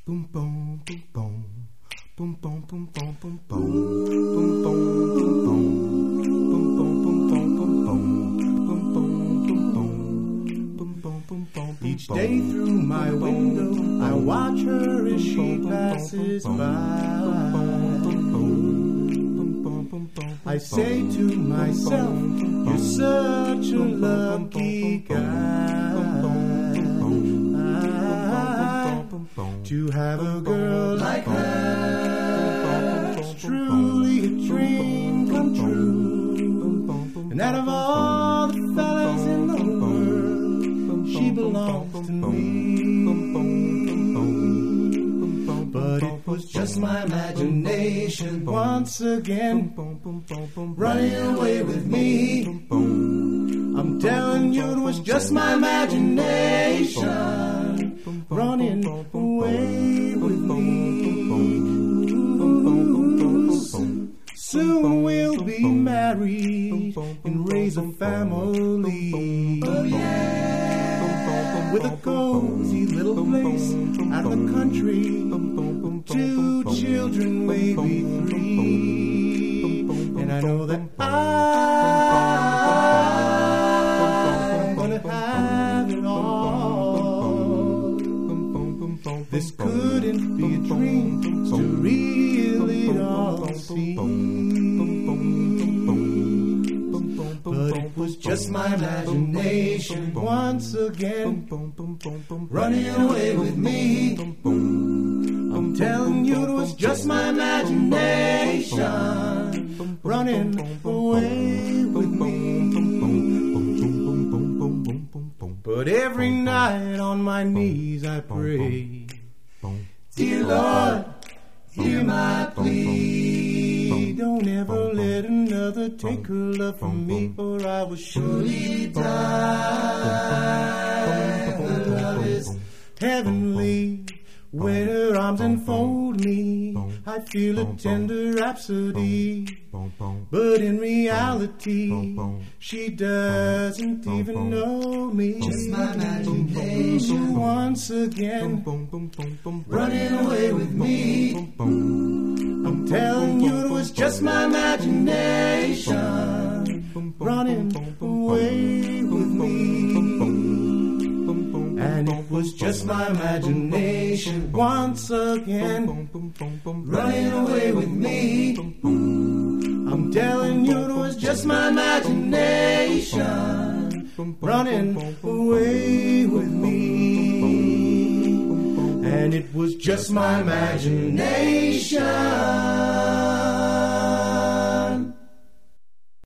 Boom boom boom boom. Boom boom boom boom boom boom. Boom boom boom boom. Boom boom boom boom boom boom. Boom boom boom boom. Boom boom boom boom. Each day through my window, I watch her as she passes by. I say to myself, you're such a lucky guy to have a girl like her. It's truly a dream come true. And out of all the fellas in the world, she belongs to me. But it was just my imagination once again running away with me. I'm telling you, it was just my imagination running away with me. Soon we'll be married and raise a family. Oh yeah, with a cozy little place out of the country. 2 children, maybe 3. And I know that I'm gonna have it all. This couldn't be a dream, to real it all seems. But it was just my imagination once again running away with me. I'm telling you, it was just my imagination running away with me. But every night on my knees I pray, dear Lord, hear my plea. Don't ever let another take her love from me, or I will surely die. The love is heavenly. When her arms enfold me, I feel a tender rhapsody. But in reality, she doesn't even know me. Just my imagination once again running away with me. I'm telling you, it was just my imagination running away with me. And it was just my imagination once again running away with me. I'm telling you, it was just my imagination running away with me. And it was just my imagination